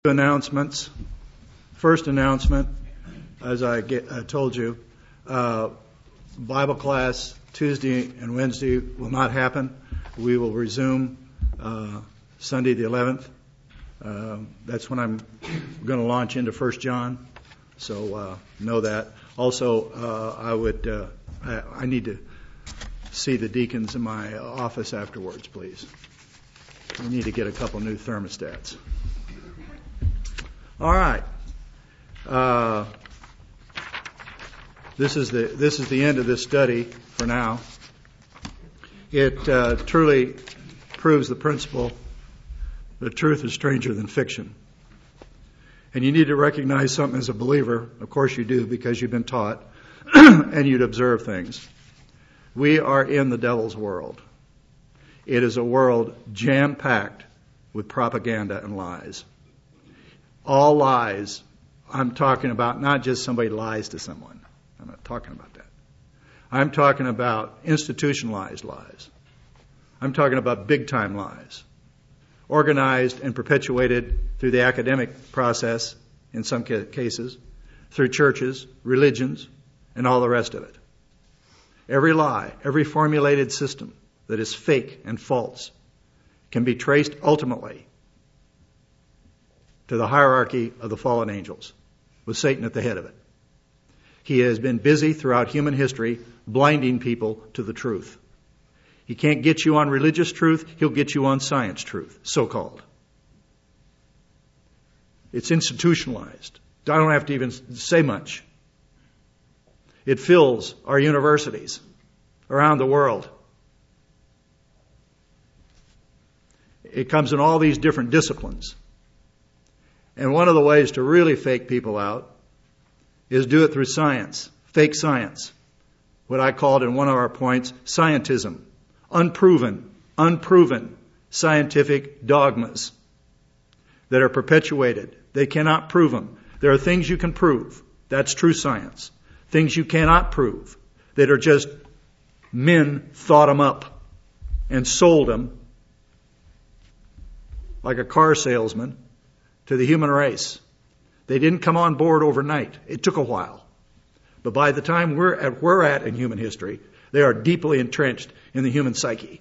Announcements. First announcement, as I told you, Bible class Tuesday and Wednesday will not happen. We will resume Sunday the 11th. That's when I'm going to launch into 1 John, so know that. Also, I need to see the deacons in my office afterwards, please. We need to get a couple new thermostats. All right. This is the end of this study for now. It truly proves the principle that truth is stranger than fiction. And you need to recognize something as a believer. Of course you do, because you've been taught and you'd observe things. We are in the devil's world. It is a world jam-packed with propaganda and lies. All lies. I'm talking about not just somebody lies to someone. I'm not talking about that. I'm talking about institutionalized lies. I'm talking about big-time lies, organized and perpetuated through the academic process, in some cases, through churches, religions, and all the rest of it. Every lie, every formulated system that is fake and false can be traced ultimately to the hierarchy of the fallen angels, with Satan at the head of it. He has been busy throughout human history blinding people to the truth. He can't get you on religious truth, he'll get you on science truth, so-called. It's institutionalized. I don't have to even say much. It fills our universities around the world. It comes in all these different disciplines. And one of the ways to really fake people out is do it through science, fake science. What I called in one of our points, scientism. Unproven scientific dogmas that are perpetuated. They cannot prove them. There are things you can prove. That's true science. Things you cannot prove that are just men thought them up and sold them like a car salesman to the human race. They didn't come on board overnight. It took a while. But by the time we're at in human history, they are deeply entrenched in the human psyche.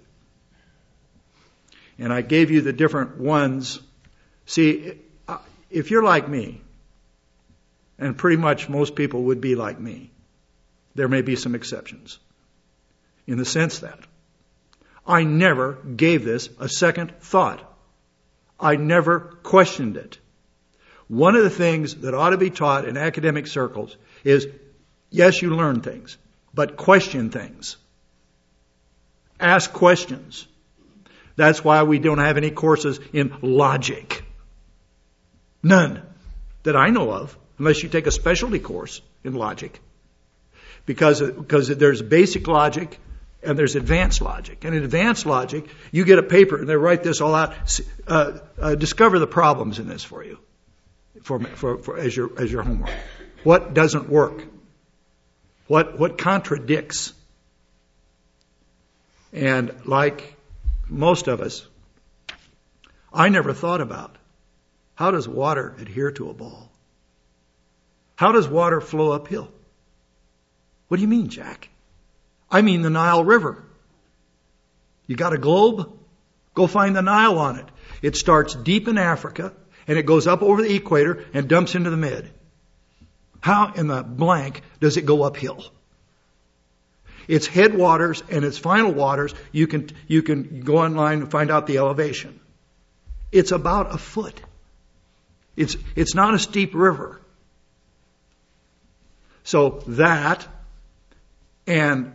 And I gave you the different ones. See, if you're like me, and pretty much most people would be like me, there may be some exceptions. In the sense that I never gave this a second thought. I never questioned it. One of the things that ought to be taught in academic circles is, yes, you learn things, but question things. Ask questions. That's why we don't have any courses in logic. None that I know of, unless you take a specialty course in logic. Because there's basic logic and there's advanced logic. And in advanced logic, you get a paper and they write this all out. Discover the problems in this for you, as your homework. What doesn't work? What contradicts? And like most of us, I never thought about, how does water adhere to a ball? How does water flow uphill? What do you mean, Jack? I mean the Nile River. You got a globe? Go find the Nile on it. It starts deep in Africa and it goes up over the equator and dumps into the mid. How in the blank does it go uphill? Its headwaters and its final waters, you can go online and find out the elevation. It's about a foot. It's not a steep river. So that, and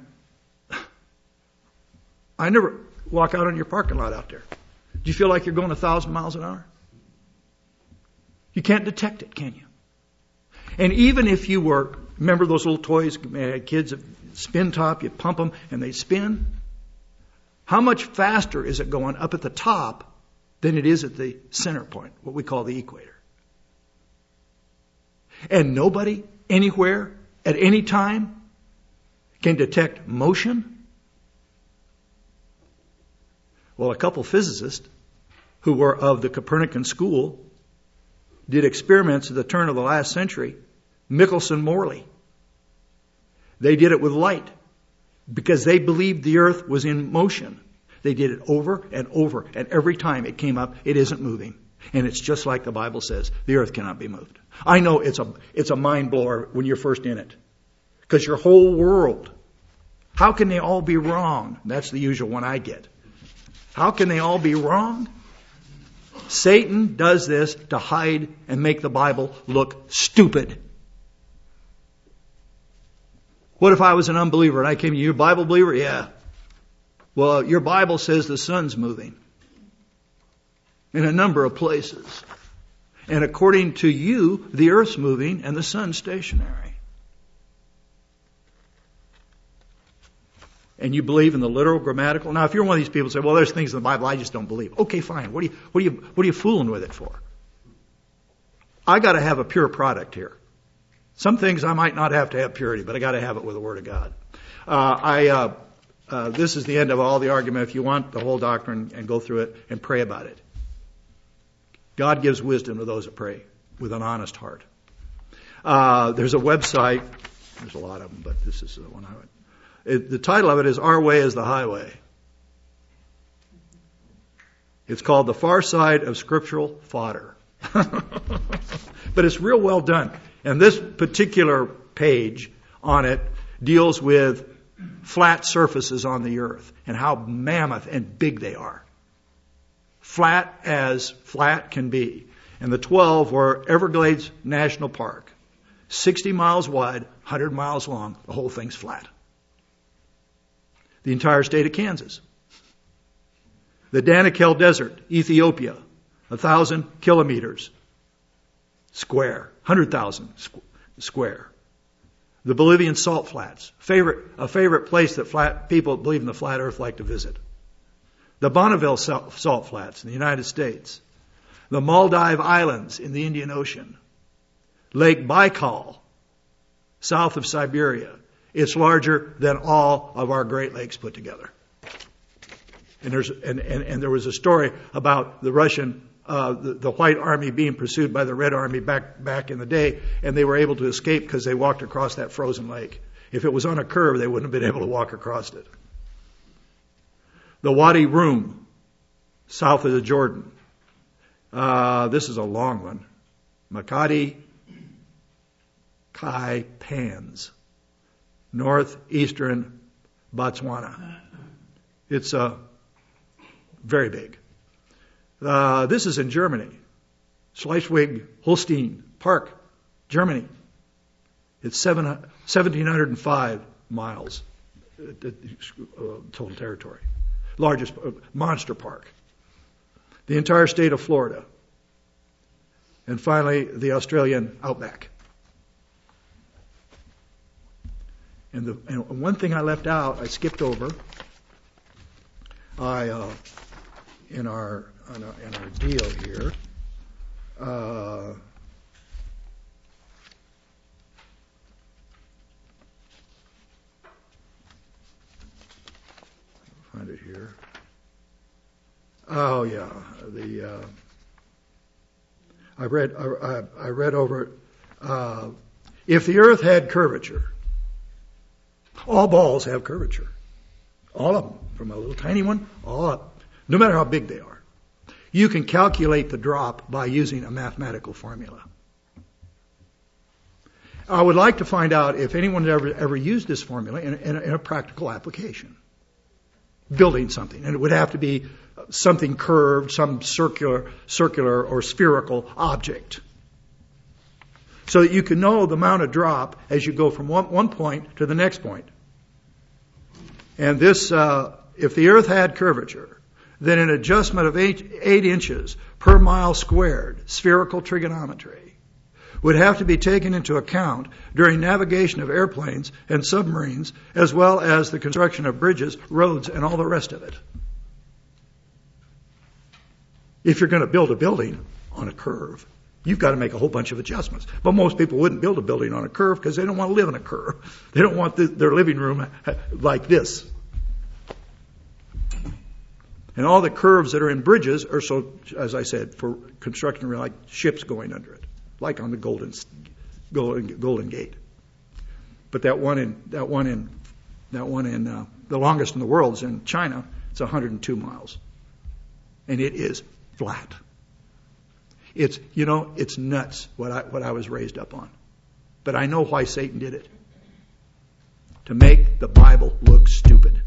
I never walk out on your parking lot out there. Do you feel like you're going 1,000 miles an hour? You can't detect it, can you? And even if you were, remember those little toys, kids, spin top, you pump them and they spin? How much faster is it going up at the top than it is at the center point, what we call the equator? And nobody, anywhere, at any time, can detect motion? Well, a couple physicists who were of the Copernican school did experiments at the turn of the last century. Michelson Morley. They did it with light because they believed the earth was in motion. They did it over and over, and every time it came up, it isn't moving. And it's just like the Bible says, the earth cannot be moved. I know it's a mind blower when you're first in it. Because your whole world, how can they all be wrong? That's the usual one I get. How can they all be wrong? Satan does this to hide and make the Bible look stupid. What if I was an unbeliever and I came to you, a Bible believer? Yeah. Well, your Bible says the sun's moving in a number of places. And according to you, the earth's moving and the sun's stationary. And you believe in the literal, grammatical. Now, if you're one of these people who say, well, there's things in the Bible I just don't believe. Okay, fine. What are you fooling with it for? I got to have a pure product here. Some things I might not have to have purity, but I got to have it with the Word of God. This is the end of all the argument. If you want the whole doctrine, and go through it and pray about it. God gives wisdom to those that pray with an honest heart. There's a website. There's a lot of them, but this is the one I would. The title of it is Our Way is the Highway. It's called The Far Side of Scriptural Fodder. But it's real well done. And this particular page on it deals with flat surfaces on the earth and how mammoth and big they are. Flat as flat can be. And the 12 were Everglades National Park. 60 miles wide, 100 miles long. The whole thing's flat. The entire state of Kansas. The Danakil Desert, Ethiopia, 1,000 kilometers square, 100,000 square. The Bolivian salt flats, a favorite place that people believe in the flat earth like to visit. The Bonneville salt flats in the United States. The Maldive Islands in the Indian Ocean. Lake Baikal, south of Siberia. It's larger than all of our Great Lakes put together. And there was a story about the Russian, the White Army being pursued by the Red Army back in the day, and they were able to escape because they walked across that frozen lake. If it was on a curve, they wouldn't have been able to walk across it. The Wadi Rum, south of the Jordan. This is a long one. Makati Kai Pans, northeastern Botswana. It's very big. This is in Germany. Schleswig-Holstein Park, Germany. It's 1,705 miles total territory. Largest monster park. The entire state of Florida. And finally, the Australian outback. And one thing I left out, I skipped over. In our deal here, find it here. Oh yeah, I read over it. If the earth had curvature, all balls have curvature. All of them, from a little tiny one, all up, no matter how big they are. You can calculate the drop by using a mathematical formula. I would like to find out if anyone has ever used this formula in a practical application. Building something. And it would have to be something curved, some circular or spherical object. So that you can know the amount of drop as you go from one point to the next point. And this, if the earth had curvature, then an adjustment of 8 inches per mile squared, spherical trigonometry, would have to be taken into account during navigation of airplanes and submarines, as well as the construction of bridges, roads, and all the rest of it. If you're going to build a building on a curve, you've got to make a whole bunch of adjustments. But most people wouldn't build a building on a curve because they don't want to live in a curve. They don't want their living room like this. And all the curves that are in bridges are so, as I said, for construction, like ships going under it, like on the Golden Gate. But that one in the longest in the world is in China. It's 102 miles, and it is flat. It's nuts what I was raised up on, but I know why Satan did it. To make the Bible look stupid.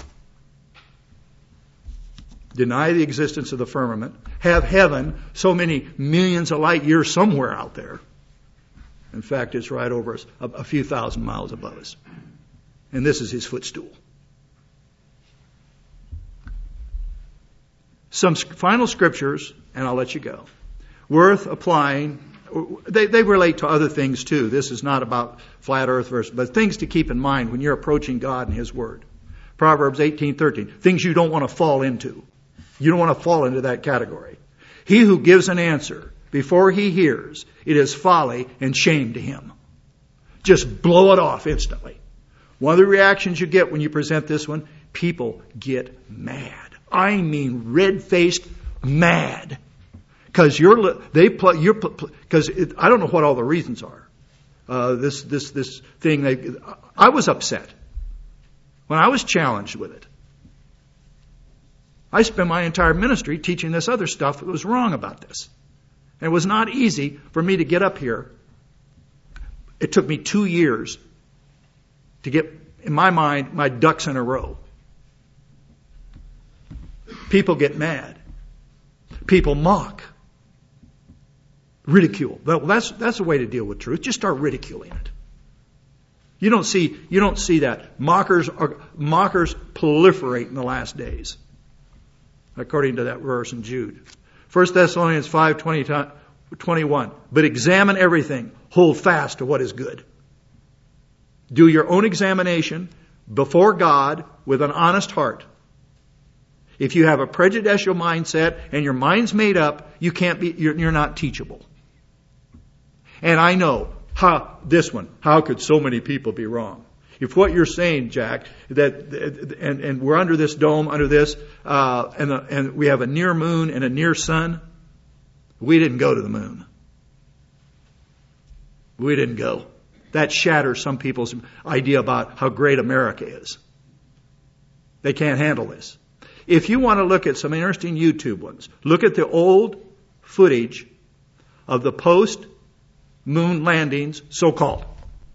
Deny the existence of the firmament. Have heaven so many millions of light years somewhere out there. In fact, it's right over us, a few thousand miles above us. And this is his footstool. Some final scriptures, and I'll let you go. Worth applying. They relate to other things too. This is not about flat earth verse, but things to keep in mind when you're approaching God and His Word. Proverbs 18:13. Things you don't want to fall into. You don't want to fall into that category. He who gives an answer before he hears, it is folly and shame to him. Just blow it off instantly. One of the reactions you get when you present this one, people get mad. I mean red-faced mad. Because I don't know what all the reasons are. This thing, I was upset when I was challenged with it. I spent my entire ministry teaching this other stuff that was wrong about this. And it was not easy for me to get up here. It took me 2 years to get, in my mind, my ducks in a row. People get mad. People mock. Ridicule. Well, that's a way to deal with truth. Just start ridiculing it. You don't see that. Mockers proliferate in the last days, according to that verse in Jude. 1 Thessalonians 5:21. But examine everything. Hold fast to what is good. Do your own examination before God with an honest heart. If you have a prejudicial mindset and your mind's made up, you're not teachable. And I know how could so many people be wrong? If what you're saying, Jack, and we're under this dome, under this, and we have a near moon and a near sun, we didn't go to the moon. We didn't go. That shatters some people's idea about how great America is. They can't handle this. If you want to look at some interesting YouTube ones, look at the old footage of the post-moon landings, so-called.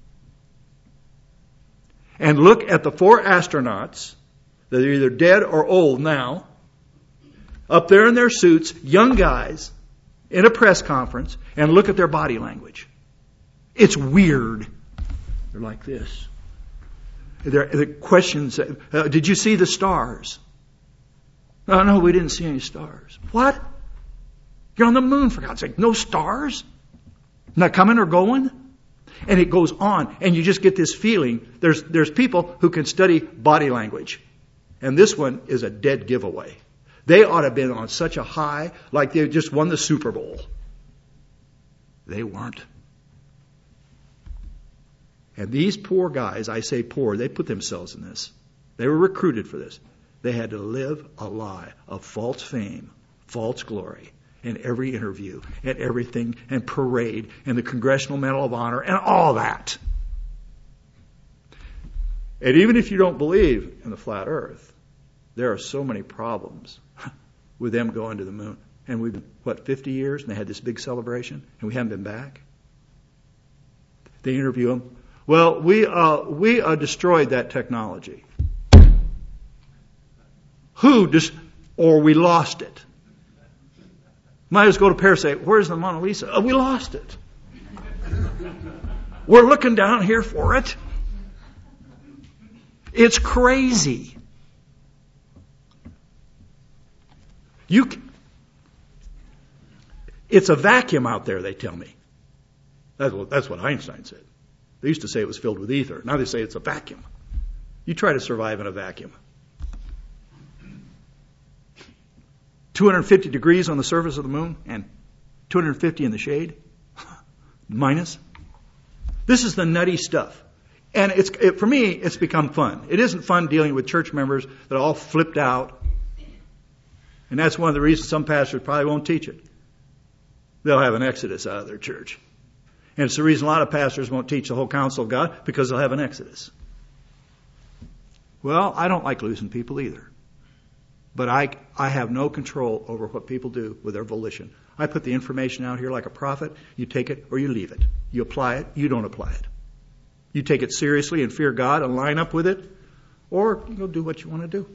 And look at the 4 astronauts that are either dead or old now, up there in their suits, young guys, in a press conference, and look at their body language. It's weird. They're like this. The questions, did you see the stars? Oh, no, we didn't see any stars. What? You're on the moon, for God's sake. No stars? Not coming or going? And it goes on, and you just get this feeling. There's people who can study body language. And this one is a dead giveaway. They ought to have been on such a high, like they just won the Super Bowl. They weren't. And these poor guys, I say poor, they put themselves in this. They were recruited for this. They had to live a lie of false fame, false glory, in every interview, and everything, and parade, and the Congressional Medal of Honor, and all that. And even if you don't believe in the flat earth, there are so many problems with them going to the moon. And we've been, 50 years, and they had this big celebration, and we haven't been back? They interview them. Well, we destroyed that technology. Or we lost it. Might as well go to Paris and say, where's the Mona Lisa? Oh, we lost it. We're looking down here for it. It's crazy. It's a vacuum out there, they tell me. That's what Einstein said. They used to say it was filled with ether. Now they say it's a vacuum. You try to survive in a vacuum. 250 degrees on the surface of the moon and 250 in the shade. Minus. This is the nutty stuff. And for me, it's become fun. It isn't fun dealing with church members that are all flipped out. And that's one of the reasons some pastors probably won't teach it. They'll have an exodus out of their church. And it's the reason a lot of pastors won't teach the whole counsel of God, because they'll have an exodus. Well, I don't like losing people either. But I have no control over what people do with their volition. I put the information out here like a prophet. You take it or you leave it. You apply it, you don't apply it. You take it seriously and fear God and line up with it, or you'll do what you want to do.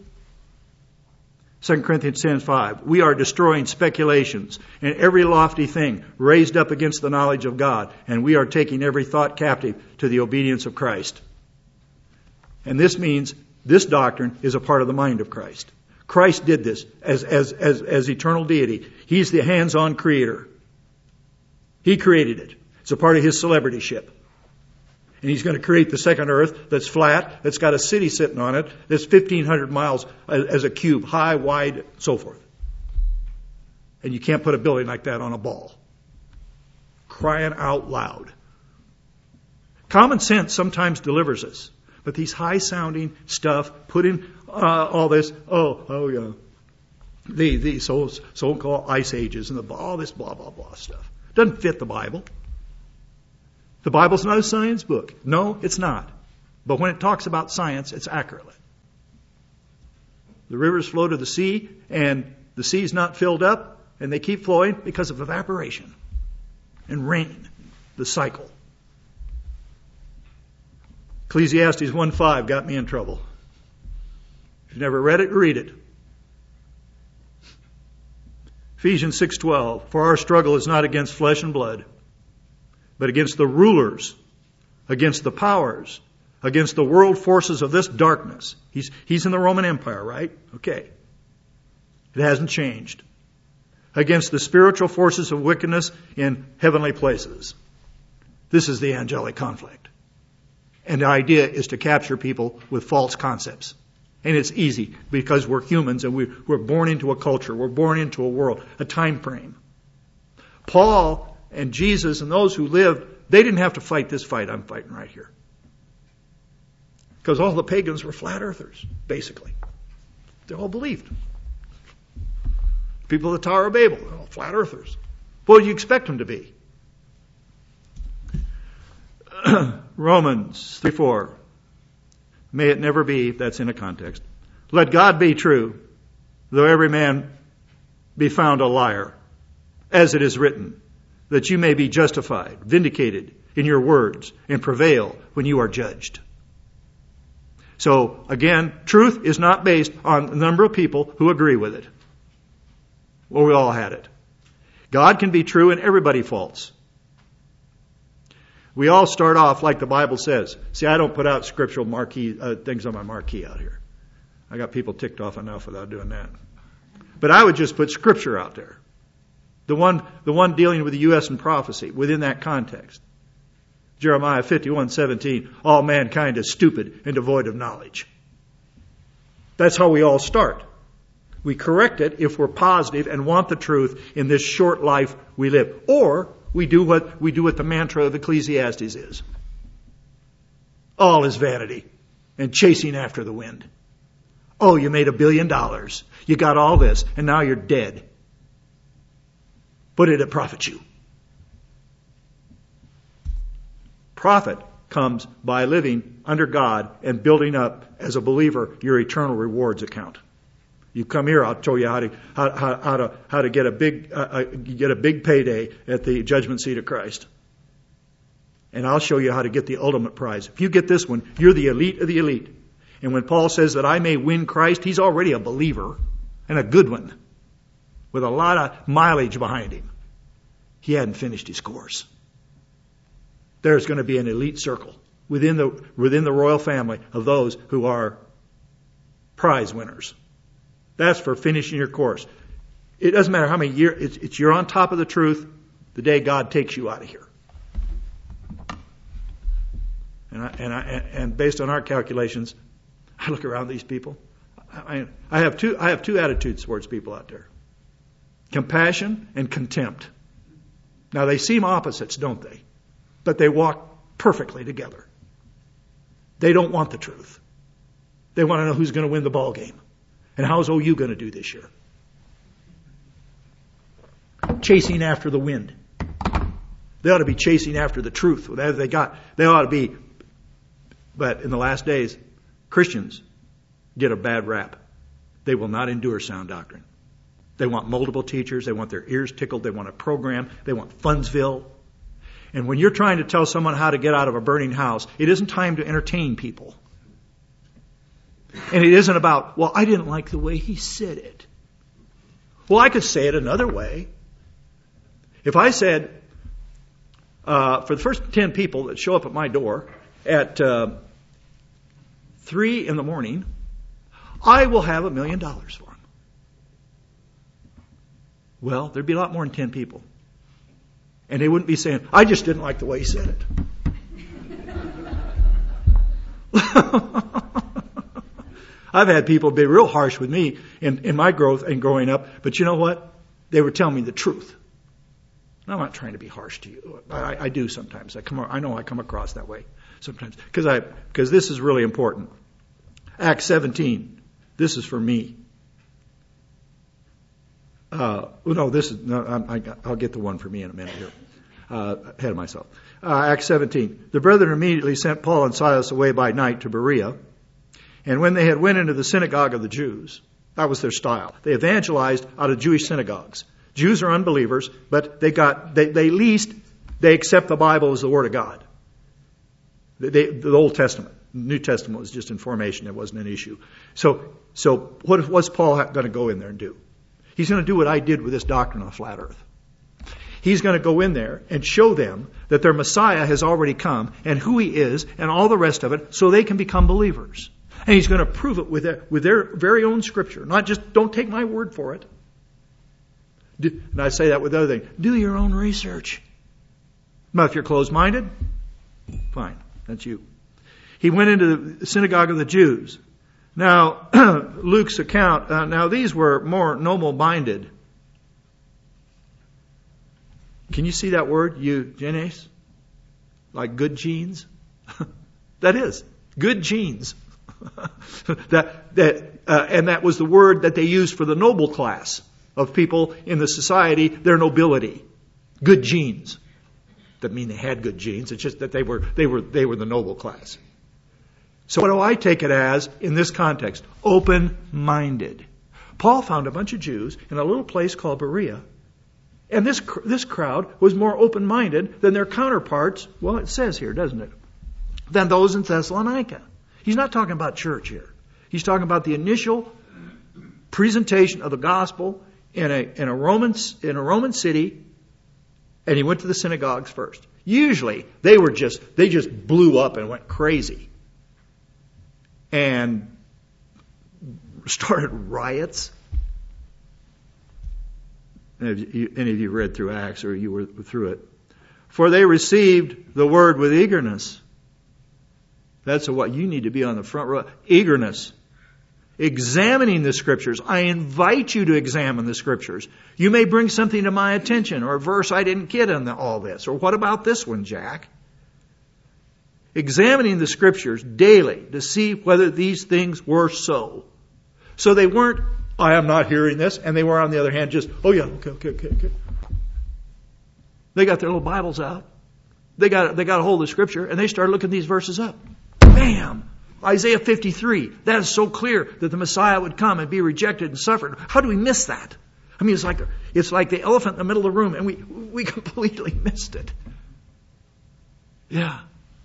2 Corinthians 10:5, we are destroying speculations and every lofty thing raised up against the knowledge of God, and we are taking every thought captive to the obedience of Christ. And this means this doctrine is a part of the mind of Christ. Christ did this as eternal deity. He's the hands-on creator. He created it. It's a part of his celebrityship. And he's going to create the second earth that's flat, that's got a city sitting on it, that's 1,500 miles as a cube, high, wide, so forth. And you can't put a building like that on a ball. Crying out loud. Common sense sometimes delivers us. But these high-sounding stuff, put in all this, yeah, the so-called ice ages and all this blah, blah, blah stuff. Doesn't fit the Bible. The Bible's not a science book. No, it's not. But when it talks about science, it's accurate. The rivers flow to the sea, and the sea's not filled up, and they keep flowing because of evaporation and rain, the cycle. Ecclesiastes 1:5 got me in trouble. If you've never read it, read it. Ephesians 6:12, for our struggle is not against flesh and blood, but against the rulers, against the powers, against the world forces of this darkness. He's in the Roman Empire, right? Okay. It hasn't changed. Against the spiritual forces of wickedness in heavenly places. This is the angelic conflict. And the idea is to capture people with false concepts. And it's easy because we're humans and we're born into a culture. We're born into a world, a time frame. Paul and Jesus and those who lived, they didn't have to fight this fight I'm fighting right here. Because all the pagans were flat earthers, basically. They all believed. People of the Tower of Babel, they're all flat earthers. What do you expect them to be? Romans 3:4. May it never be, that's in a context. Let God be true, though every man be found a liar, as it is written, that you may be justified, vindicated in your words, and prevail when you are judged. So, again, truth is not based on the number of people who agree with it. Well, we all had it. God can be true and everybody false. We all start off like the Bible says. See, I don't put out scriptural marquee things on my marquee out here. I got people ticked off enough without doing that. But I would just put scripture out there. The one dealing with the U.S. and prophecy within that context. Jeremiah 51:17. All mankind is stupid and devoid of knowledge. That's how we all start. We correct it if we're positive and want the truth in this short life we live. Or we do what the mantra of Ecclesiastes is. All is vanity and chasing after the wind. Oh, you made $1 billion. You got all this, and now you're dead. What did it profit you? Profit comes by living under God and building up as a believer your eternal rewards account. You come here, I'll show you how to get a big payday at the judgment seat of Christ. And I'll show you how to get the ultimate prize. If you get this one, you're the elite of the elite. And when Paul says that I may win Christ, he's already a believer and a good one with a lot of mileage behind him. He hadn't finished his course. There's going to be an elite circle within the royal family of those who are prize winners. That's for finishing your course. It doesn't matter how many years, it's you're on top of the truth the day God takes you out of here. And based on our calculations, I look around these people. I have two attitudes towards people out there. Compassion and contempt. Now they seem opposites, don't they? But they walk perfectly together. They don't want the truth. They want to know who's going to win the ball game. And how's OU going to do this year? chasing after the wind. They ought to be chasing after the truth. They ought to be. But in the last days, Christians get a bad rap. They will not endure sound doctrine. They want multiple teachers. They want their ears tickled. They want a program. They want Fundsville. And when you're trying to tell someone how to get out of a burning house, it isn't time to entertain people. And it isn't about, well, I didn't like the way he said it. Well, I could say it another way. If I said, for the first 10 people that show up at my door at 3 in the morning, I will have $1 million for them. Well, there'd be a lot more than 10 people. And they wouldn't be saying, I just didn't like the way he said it. I've had people be real harsh with me in my growth and growing up, but you know what? They were telling me the truth. And I'm not trying to be harsh to you. I do sometimes. I know I come across that way sometimes because this is really important. Acts 17. This is for me. I'll get the one for me in a minute here. Ahead of myself. Acts 17. The brethren immediately sent Paul and Silas away by night to Berea. And when they had went into the synagogue of the Jews, that was their style. They evangelized out of Jewish synagogues. Jews are unbelievers, but they accept the Bible as the Word of God. The Old Testament. New Testament was just in formation. It wasn't an issue. So what's Paul going to go in there and do? He's going to do what I did with this doctrine on flat earth. He's going to go in there and show them that their Messiah has already come and who he is and all the rest of it so they can become believers. And he's going to prove it with their very own scripture. Not just, don't take my word for it. And I say that with other things. Do your own research. Now, if you're closed-minded, fine. That's you. He went into the synagogue of the Jews. Now, Luke's account, now these were more noble-minded. Can you see that word, eugenes? Like good genes? That is, good genes. And that was the word that they used for the noble class of people in the society, their nobility. Good genes. Doesn't mean they had good genes. It's just that they were the noble class. So what do I take it as in this context? Open-minded. Paul found a bunch of Jews in a little place called Berea. And this crowd was more open-minded than their counterparts, well, it says here, doesn't it? Than those in Thessalonica. He's not talking about church here. He's talking about the initial presentation of the gospel in a Roman city, and he went to the synagogues first. Usually they just blew up and went crazy and started riots. Any of you read through Acts or you were through it? For they received the word with eagerness. That's what you need to be on the front row. Eagerness. Examining the Scriptures. I invite you to examine the Scriptures. You may bring something to my attention or a verse I didn't get in all this. Or what about this one, Jack? Examining the Scriptures daily to see whether these things were so. So they weren't, I am not hearing this, and they were on the other hand just, oh yeah, okay. They got their little Bibles out. They got a hold of the Scripture, and they started looking these verses up. Bam! Isaiah 53. That is so clear that the Messiah would come and be rejected and suffered. How do we miss that? I mean, it's like the elephant in the middle of the room, and we completely missed it. Yeah.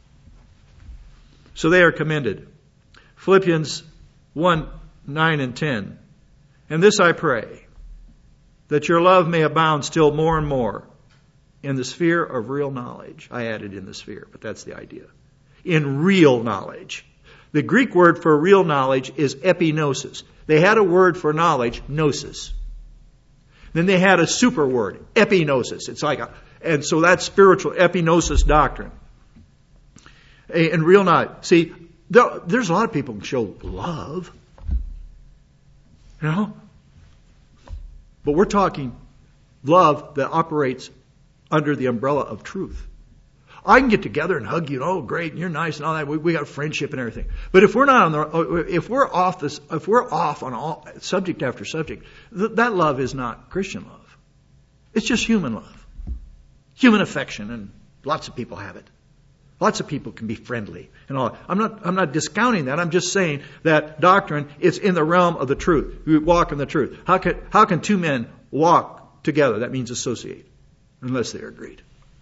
So they are commended. Philippians 1, 9 and 10. And this I pray, that your love may abound still more and more in the sphere of real knowledge. I added in the sphere, but that's the idea. In real knowledge. The Greek word for real knowledge is epignosis. They had a word for knowledge, gnosis. Then they had a super word, epignosis. And so that's spiritual epignosis doctrine. In real knowledge. See, there's a lot of people who show love. You know? But we're talking love that operates under the umbrella of truth. I can get together and hug you, and oh great, and you're nice and all that. We got friendship and everything. But if we're not if we're off on all subject after subject, that love is not Christian love. It's just human love. Human affection, and lots of people have it. Lots of people can be friendly and all. I'm not discounting that. I'm just saying that doctrine is in the realm of the truth. We walk in the truth. How can two men walk together? That means associate, unless they're agreed.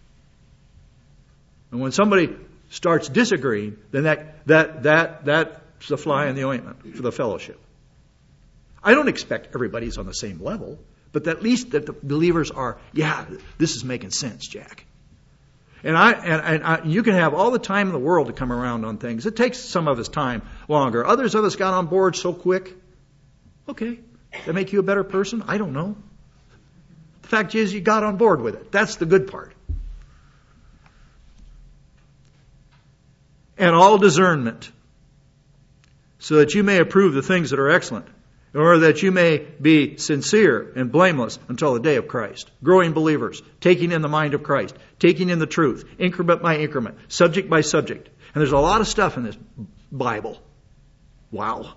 And when somebody starts disagreeing, then that's the fly in the ointment for the fellowship. I don't expect everybody's on the same level, but at least that the believers are, yeah, this is making sense, Jack. And you can have all the time in the world to come around on things. It takes some of us time longer. Others of us got on board so quick. Okay. That make you a better person? I don't know. The fact is you got on board with it. That's the good part. And all discernment, so that you may approve the things that are excellent, or that you may be sincere and blameless until the day of Christ. Growing believers, taking in the mind of Christ, taking in the truth, increment by increment, subject by subject. And there's a lot of stuff in this Bible. Wow.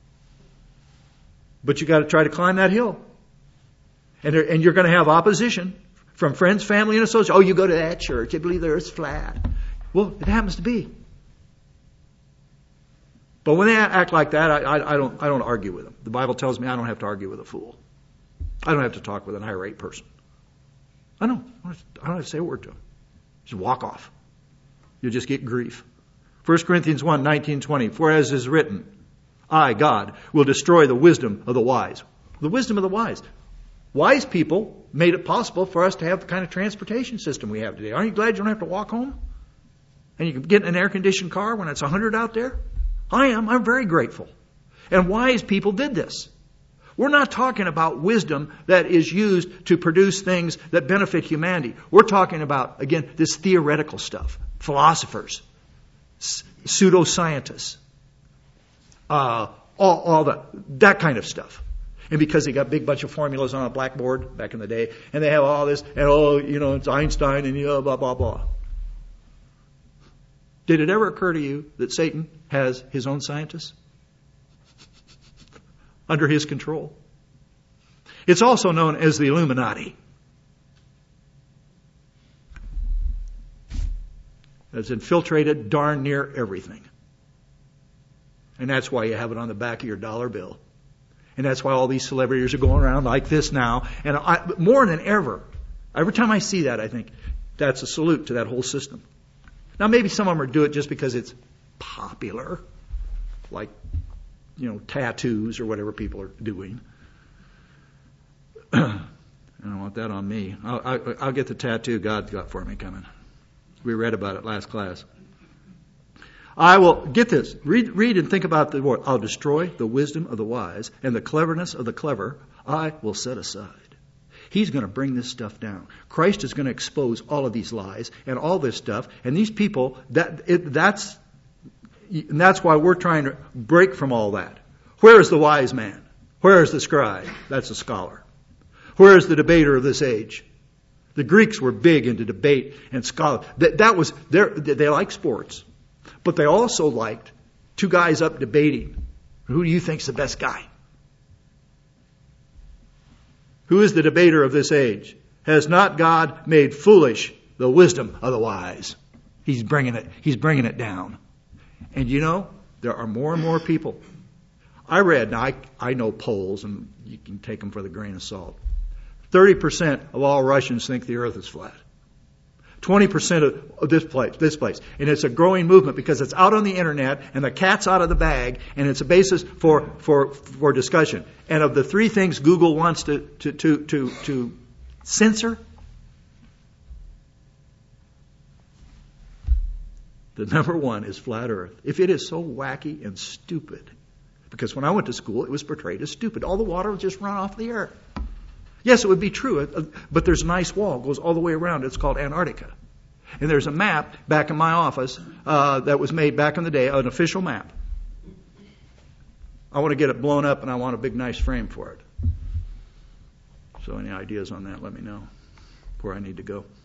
But you got to try to climb that hill. And you're going to have opposition from friends, family, and associates. Oh, you go to that church, you believe the earth's flat. Well, it happens to be. But when they act like that, I don't argue with them. The Bible tells me I don't have to argue with a fool. I don't have to talk with an irate person. I don't have to say a word to them. Just walk off. You'll just get grief. 1 Corinthians 1, 19, 20. For as is written, I, God, will destroy the wisdom of the wise. The wisdom of the wise. Wise people made it possible for us to have the kind of transportation system we have today. Aren't you glad you don't have to walk home? And you can get in an air-conditioned car when it's 100 out there? I am. I'm very grateful. And wise people did this. We're not talking about wisdom that is used to produce things that benefit humanity. We're talking about, again, this theoretical stuff. Philosophers, pseudoscientists, all that kind of stuff. And because they got a big bunch of formulas on a blackboard back in the day, and they have all this, and it's Einstein and blah, blah, blah. Did it ever occur to you that Satan has his own scientists under his control? It's also known as the Illuminati. It's infiltrated darn near everything. And that's why you have it on the back of your dollar bill. And that's why all these celebrities are going around like this now. And more than ever, every time I see that, I think that's a salute to that whole system. Now, maybe some of them do it just because it's popular, like, tattoos or whatever people are doing. I don't want that on me. I'll get the tattoo God's got for me coming. We read about it last class. I will, get this, read and think about the word. I'll destroy the wisdom of the wise, and the cleverness of the clever I will set aside. He's going to bring this stuff down. Christ is going to expose all of these lies and all this stuff. And these people, that's why we're trying to break from all that. Where is the wise man? Where is the scribe? That's a scholar. Where is the debater of this age? The Greeks were big into debate and scholar. They like sports, but they also liked two guys up debating. Who do you think's the best guy? Who is the debater of this age? Has not God made foolish the wisdom of the wise? He's bringing it down. And there are more and more people. I read, now I know polls, and you can take them for the grain of salt. 30% of all Russians think the earth is flat. 20% of this place. And it's a growing movement because it's out on the internet and the cat's out of the bag, and it's a basis for discussion. And of the three things Google wants to censor, the number one is flat earth. If it is so wacky and stupid, because when I went to school, it was portrayed as stupid. All the water would just run off the earth. Yes, it would be true, but there's a nice wall. It goes all the way around. It's called Antarctica. And there's a map back in my office that was made back in the day, an official map. I want to get it blown up, and I want a big, nice frame for it. So any ideas on that, let me know where I need to go.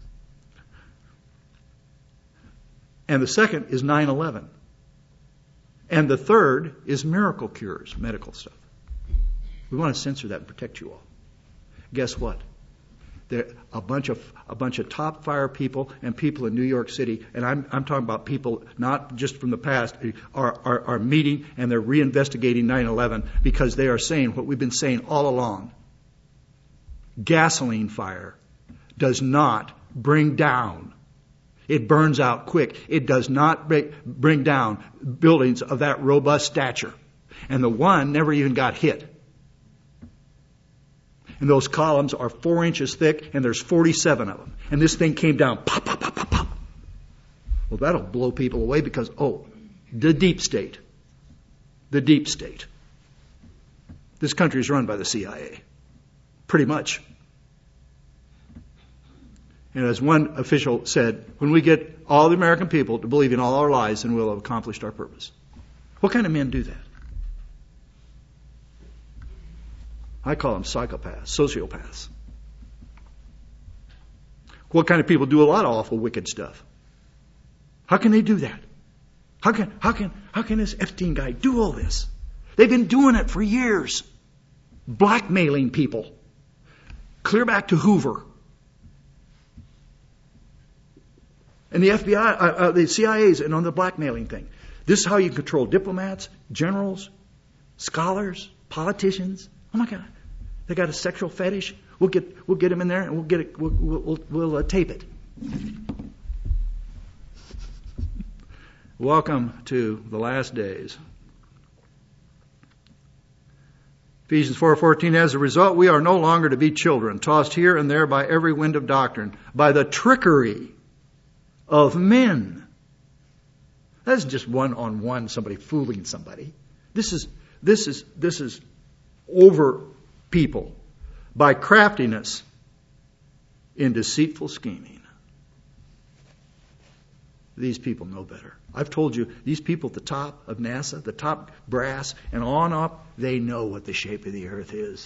And the second is 9/11. And the third is miracle cures, medical stuff. We want to censor that and protect you all. Guess what? They're a bunch of top fire people and people in New York City, and I'm talking about people not just from the past, are meeting and they're reinvestigating 9/11 because they are saying what we've been saying all along. Gasoline fire does not bring down. It burns out quick. It does not bring down buildings of that robust stature. And the one never even got hit. And those columns are 4 inches thick, and there's 47 of them. And this thing came down, pop, pop, pop, pop, pop. Well, that'll blow people away because, the deep state. The deep state. This country is run by the CIA. Pretty much. And as one official said, when we get all the American people to believe in all our lies, then we'll have accomplished our purpose. What kind of men do that? I call them psychopaths, sociopaths. What kind of people do a lot of awful, wicked stuff? How can they do that? How can this Epstein guy do all this? They've been doing it for years. Blackmailing people. Clear back to Hoover. And the FBI, the CIA's and on the blackmailing thing. This is how you control diplomats, generals, scholars, politicians. Oh my God, they got a sexual fetish. We'll get them in there and we'll tape it. Welcome to the last days. Ephesians 4:14. As a result, we are no longer to be children, tossed here and there by every wind of doctrine, by the trickery of men. That's just one-on-one, somebody fooling somebody. This is over people by craftiness in deceitful scheming. These people know better. I've told you, these people at the top of NASA, the top brass, and on up, they know what the shape of the earth is.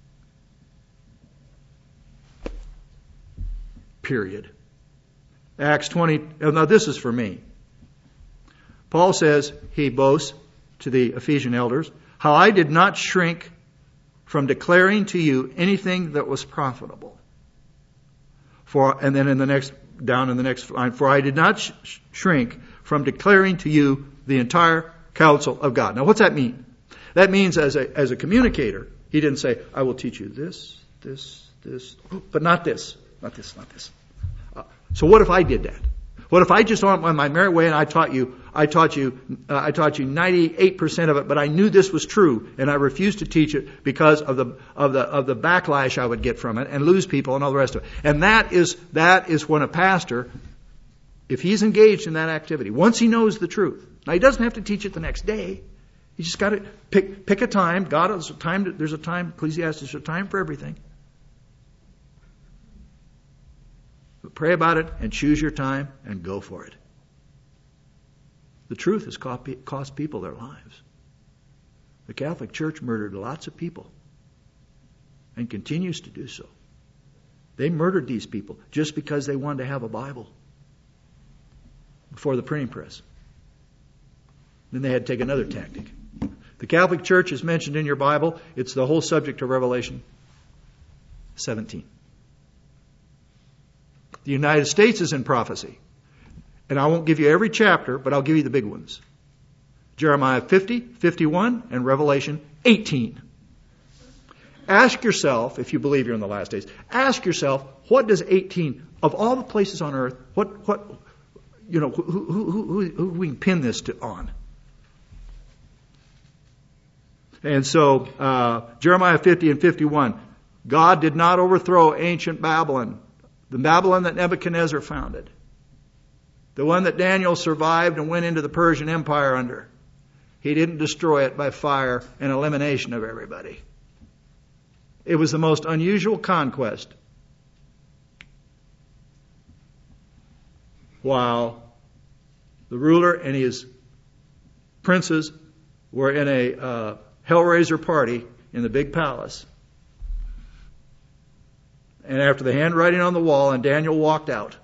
Period. Acts 20, now this is for me. Paul says, he boasts to the Ephesian elders, how I did not shrink from declaring to you anything that was profitable. And then in the next line, for I did not shrink from declaring to you the entire counsel of God. Now what's that mean? That means as a communicator, he didn't say, I will teach you this, but not this, not this, not this. So what if I did that? What if I just went on my merry way and I taught you 98% of it, but I knew this was true and I refused to teach it because of the backlash I would get from it and lose people and all the rest of it. And that is when a pastor, if he's engaged in that activity, once he knows the truth. Now he doesn't have to teach it the next day. He just got to pick a time. God has a time. There's a time. Ecclesiastes, there's a time for everything. Pray about it and choose your time and go for it. The truth has cost people their lives. The Catholic Church murdered lots of people and continues to do so. They murdered these people just because they wanted to have a Bible before the printing press. Then they had to take another tactic. The Catholic Church is mentioned in your Bible. It's the whole subject of Revelation 17. The United States is in prophecy. And I won't give you every chapter, but I'll give you the big ones. Jeremiah 50, 51, and Revelation 18. Ask yourself, if you believe you're in the last days, ask yourself, what does 18, of all the places on earth, who we can pin this on? And so, Jeremiah 50 and 51, God did not overthrow ancient Babylon, the Babylon that Nebuchadnezzar founded. The one that Daniel survived and went into the Persian Empire under. He didn't destroy it by fire and elimination of everybody. It was the most unusual conquest. While the ruler and his princes were in a Hellraiser party in the big palace. And after the handwriting on the wall and Daniel walked out,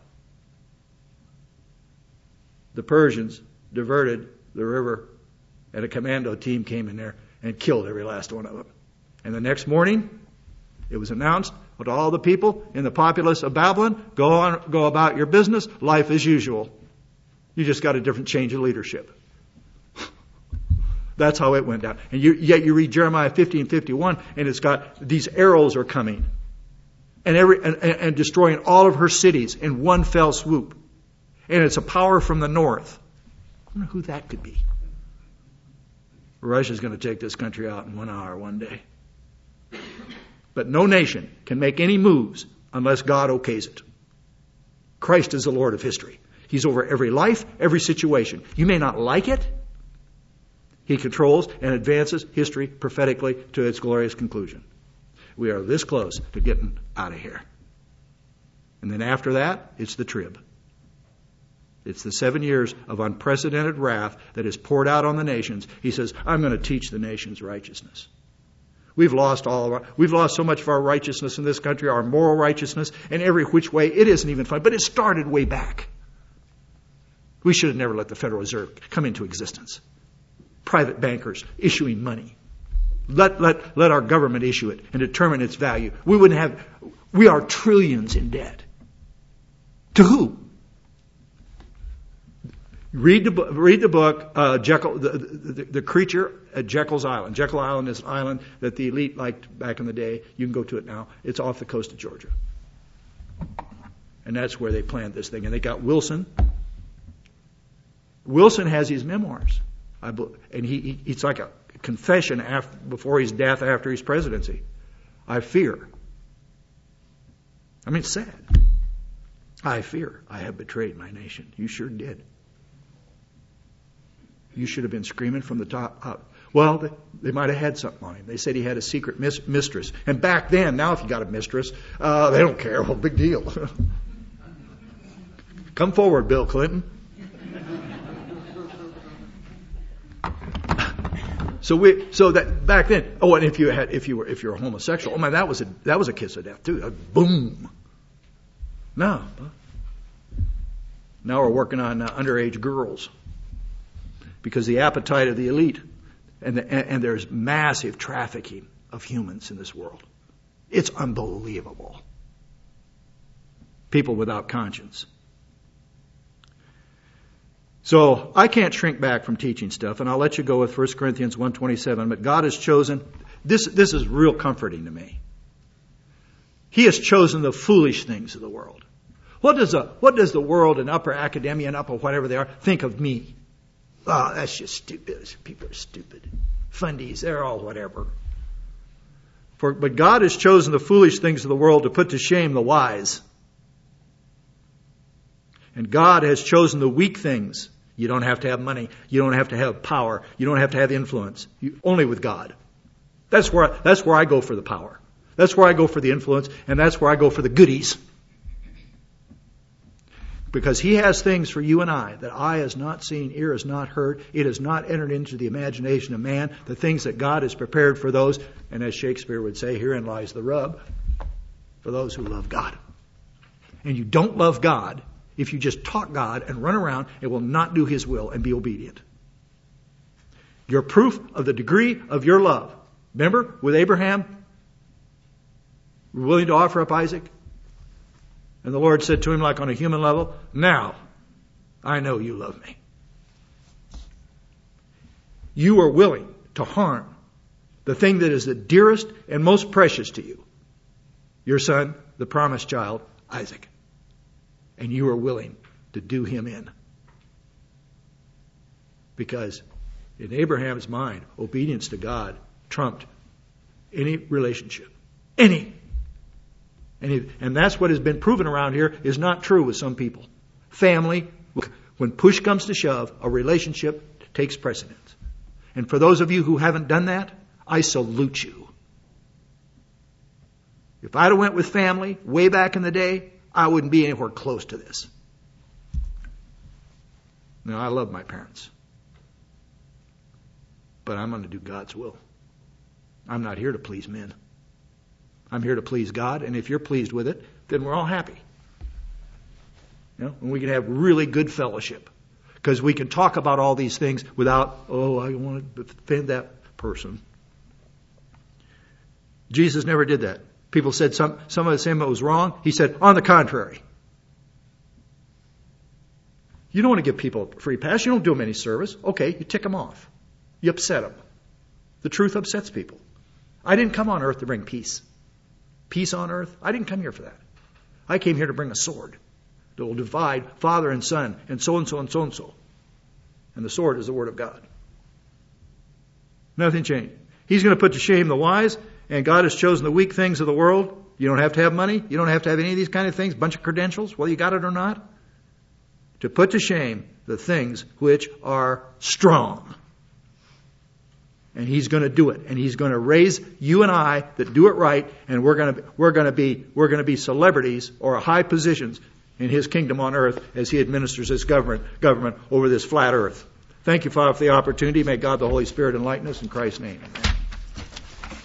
the Persians diverted the river and a commando team came in there and killed every last one of them. And the next morning, it was announced, But all the people in the populace of Babylon, go about your business, life as usual. You just got a different change of leadership. That's how it went down. And yet you read Jeremiah 50:51, and it's got these arrows are coming, and destroying all of her cities in one fell swoop. And it's a power from the north. I wonder who that could be. Russia's going to take this country out in 1 hour one day. But no nation can make any moves unless God okays it. Christ is the Lord of history. He's over every life, every situation. You may not like it. He controls and advances history prophetically to its glorious conclusion. We are this close to getting out of here. And then after that, it's the trib. It's the 7 years of unprecedented wrath that is poured out on the nations. He says, I'm going to teach the nations righteousness. We've lost so much of our righteousness in this country, our moral righteousness, and every which way. It isn't even fun, but it started way back. We should have never let the Federal Reserve come into existence. Private bankers issuing money. Let our government issue it and determine its value. We are trillions in debt. To who? Read the book, Jekyll, the creature at Jekyll's Island. Jekyll Island is an island that the elite liked back in the day. You can go to it now. It's off the coast of Georgia. And that's where they planned this thing. And they got Wilson. Wilson has his memoirs. And it's like a confession before his death, after his presidency. I fear. I mean, it's sad. I fear I have betrayed my nation. You sure did. You should have been screaming from the top up. Well, they might have had something on him. They said he had a secret mistress. And back then, now if you got a mistress, they don't care. Well, big deal. Come forward, Bill Clinton. So that back then. Oh, and if you're a homosexual, oh man, that was a kiss of death too. Boom. Now we're working on underage girls. Because the appetite of the elite, and there's massive trafficking of humans in this world. It's unbelievable. People without conscience. So I can't shrink back from teaching stuff, and I'll let you go with 1 Corinthians 1:27. But God has chosen, this is real comforting to me. He has chosen the foolish things of the world. What does the world and upper academia and upper whatever they are think of me? Oh, that's just stupid. People are stupid. Fundies, they're all whatever. But God has chosen the foolish things of the world to put to shame the wise. And God has chosen the weak things. You don't have to have money. You don't have to have power. You don't have to have influence. Only with God. That's where I go for the power. That's where I go for the influence. And that's where I go for the goodies. Because He has things for you and I that eye has not seen, ear has not heard, it has not entered into the imagination of man, the things that God has prepared for those, and as Shakespeare would say, herein lies the rub, for those who love God. And you don't love God if you just talk God and run around and will not do His will and be obedient. Your proof of the degree of your love. Remember with Abraham, willing to offer up Isaac? And the Lord said to him, like on a human level, now I know you love me. You are willing to harm the thing that is the dearest and most precious to you, your son, the promised child, Isaac. And you are willing to do him in. Because in Abraham's mind, obedience to God trumped any relationship. Any. And that's what has been proven around here is not true with some people. Family, when push comes to shove, a relationship takes precedence. And for those of you who haven't done that, I salute you. If I'd have went with family way back in the day, I wouldn't be anywhere close to this. Now, I love my parents. But I'm going to do God's will. I'm not here to please men. I'm here to please God, and if you're pleased with it, then we're all happy. You know, and we can have really good fellowship. Because we can talk about all these things without, I want to offend that person. Jesus never did that. People said some of him was wrong. He said, on the contrary. You don't want to give people a free pass. You don't do them any service. Okay, you tick them off. You upset them. The truth upsets people. I didn't come on earth to bring peace. Peace on earth? I didn't come here for that. I came here to bring a sword that will divide father and son and so and so and so and so. And the sword is the word of God. Nothing changed. He's going to put to shame the wise, and God has chosen the weak things of the world. You don't have to have money. You don't have to have any of these kind of things, bunch of credentials, whether you got it or not, to put to shame the things which are strong. And He's going to do it. And He's going to raise you and I that do it right, and we're going to be celebrities or high positions in His kingdom on earth as He administers His government over this flat earth. Thank you, Father, for the opportunity. May God the Holy Spirit enlighten us in Christ's name. Amen.